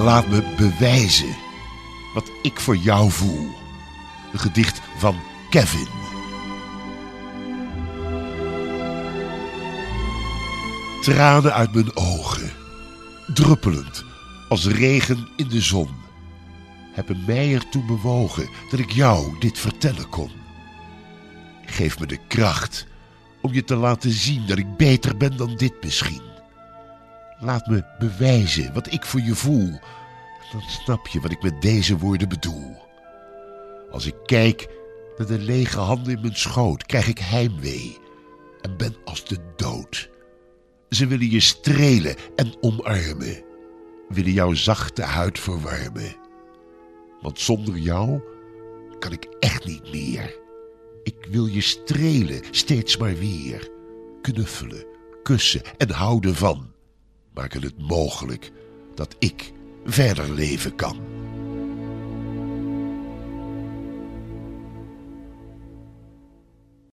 Laat me bewijzen wat ik voor jou voel. Een gedicht van Kevin. Tranen uit mijn ogen, druppelend als regen in de zon, hebben mij ertoe bewogen dat ik jou dit vertellen kon. Geef me de kracht om je te laten zien dat ik beter ben dan dit misschien. Laat me bewijzen wat ik voor je voel. Dan snap je wat ik met deze woorden bedoel. Als ik kijk naar de lege handen in mijn schoot, krijg ik heimwee en ben als de dood. Ze willen je strelen en omarmen, willen jouw zachte huid verwarmen. Want zonder jou kan ik echt niet meer. Ik wil je strelen, steeds maar weer. Knuffelen, kussen en houden van. Maken het mogelijk dat ik verder leven kan.